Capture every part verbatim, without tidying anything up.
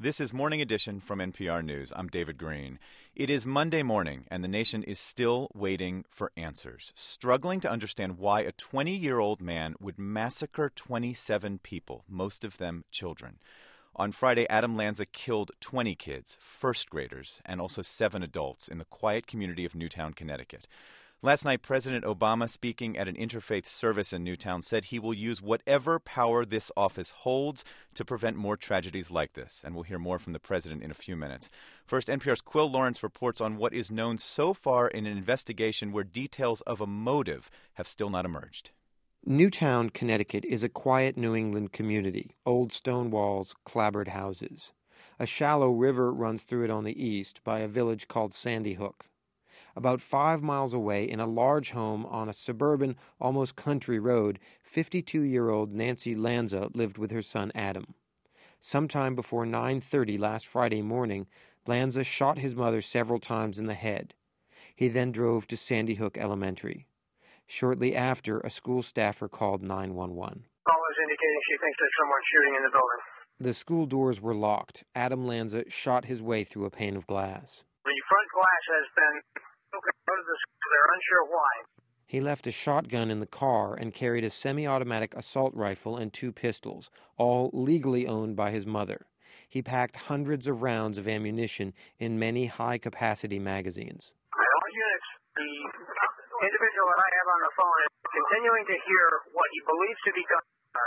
This is Morning Edition from N P R News. I'm David Green. It is Monday morning, and the nation is still waiting for answers, struggling to understand why a twenty-year-old man would massacre twenty-seven people, most of them children. On Friday, Adam Lanza killed twenty kids, first graders, and also seven adults in the quiet community of Newtown, Connecticut. Last night, President Obama, speaking at an interfaith service in Newtown, said he will use whatever power this office holds to prevent more tragedies like this. And we'll hear more from the president in a few minutes. First, N P R's Quill Lawrence reports on what is known so far in an investigation where details of a motive have still not emerged. Newtown, Connecticut is a quiet New England community, old stone walls, clapboard houses. A shallow river runs through it on the east by a village called Sandy Hook. About five miles away, in a large home on a suburban, almost country road, fifty-two-year-old Nancy Lanza lived with her son Adam. Sometime before nine thirty last Friday morning, Lanza shot his mother several times in the head. He then drove to Sandy Hook Elementary. Shortly after, a school staffer called nine one one. Call is indicating she thinks there's someone shooting in the building. The school doors were locked. Adam Lanza shot his way through a pane of glass. The front glass has been broken out of the school. They're unsure why. He left a shotgun in the car and carried a semi-automatic assault rifle and two pistols, all legally owned by his mother. He packed hundreds of rounds of ammunition in many high-capacity magazines. All units, the individual that I have on the phone is continuing to hear what he believes to be gunfire.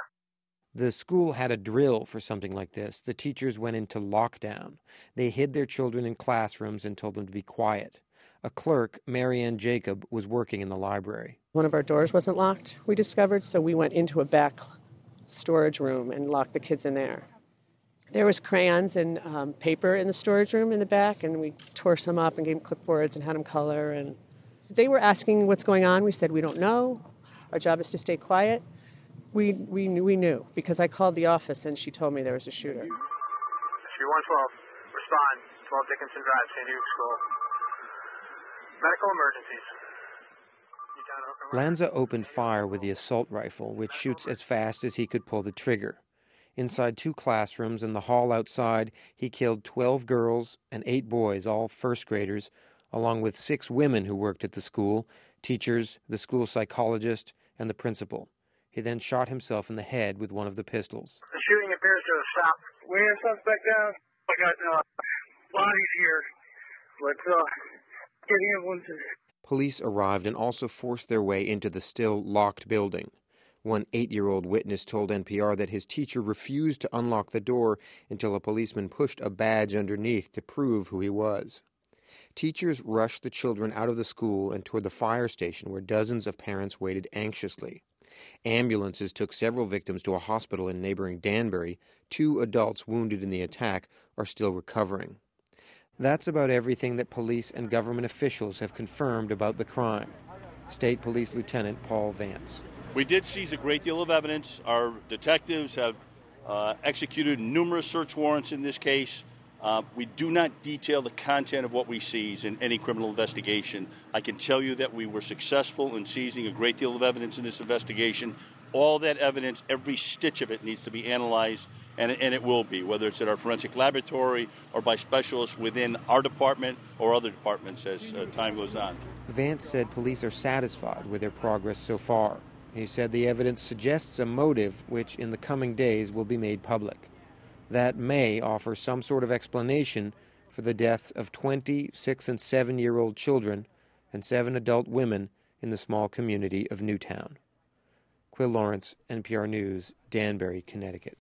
The school had a drill for something like this. The teachers went into lockdown. They hid their children in classrooms and told them to be quiet. A clerk, Marianne Jacob, was working in the library. One of our doors wasn't locked, we discovered, so we went into a back storage room and locked the kids in there. There was crayons and um, paper in the storage room in the back, and we tore some up and gave them clipboards and had them color. And they were asking what's going on. We said, we don't know. Our job is to stay quiet. We we knew, we knew because I called the office and she told me there was a shooter. three one twelve, respond, twelve Dickinson Drive, Sandy Hook School. Medical emergencies. Lanza opened fire with the assault rifle, which shoots as fast as he could pull the trigger. Inside two classrooms and the hall outside, he killed twelve girls and eight boys, all first graders, along with six women who worked at the school, teachers, the school psychologist, and the principal. He then shot himself in the head with one of the pistols. The shooting appears to have stopped. We have suspect down. I got uh, bodies here. Let's uh, get ambulances. Police arrived and also forced their way into the still locked building. One eight-year-old witness told N P R that his teacher refused to unlock the door until a policeman pushed a badge underneath to prove who he was. Teachers rushed the children out of the school and toward the fire station where dozens of parents waited anxiously. Ambulances took several victims to a hospital in neighboring Danbury. Two adults wounded in the attack are still recovering. That's about everything that police and government officials have confirmed about the crime. State Police Lieutenant Paul Vance. We did seize a great deal of evidence. Our detectives have uh, executed numerous search warrants in this case. Uh, we do not detail the content of what we seize in any criminal investigation. I can tell you that we were successful in seizing a great deal of evidence in this investigation. All that evidence, every stitch of it, needs to be analyzed, and, and it will be, whether it's at our forensic laboratory or by specialists within our department or other departments as uh, time goes on. Vance said police are satisfied with their progress so far. He said the evidence suggests a motive which in the coming days will be made public. That may offer some sort of explanation for the deaths of twenty six- and seven-year-old children and seven adult women in the small community of Newtown. Quill Lawrence, N P R News, Danbury, Connecticut.